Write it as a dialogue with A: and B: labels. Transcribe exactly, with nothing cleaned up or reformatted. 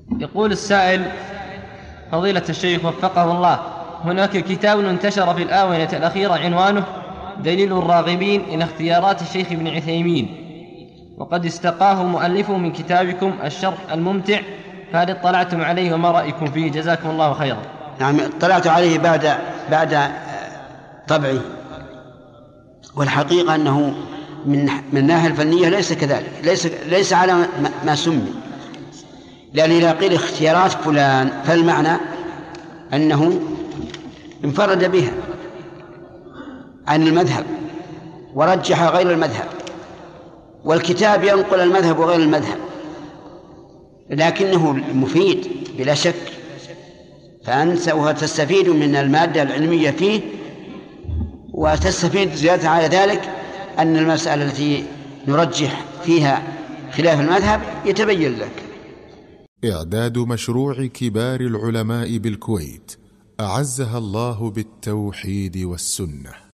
A: يقول السائل: فضيلة الشيخ وفقه الله، هناك كتاب انتشر في الآونة الأخيرة عنوانه دليل الراغبين إلى اختيارات الشيخ ابن عثيمين، وقد استقاه مؤلفه من كتابكم الشرح الممتع، فهل اطلعتم عليه وما رأيكم فيه؟ جزاكم الله خيرا.
B: نعم، اطلعت عليه بعد بعد طبعه، والحقيقة أنه من من الناحية الفنية ليس كذلك، ليس ليس على ما سمي، لأن إذا قيل اختيارات فلان فالمعنى أنه انفرد بها عن المذهب ورجح غير المذهب، والكتاب ينقل المذهب وغير المذهب، لكنه مفيد بلا شك، فأنت وتستفيد من المادة العلمية فيه، وتستفيد زيادة على ذلك أن المسألة التي نرجح فيها خلاف المذهب يتبين لك.
C: إعداد مشروع كبار العلماء بالكويت أعزها الله بالتوحيد والسنة.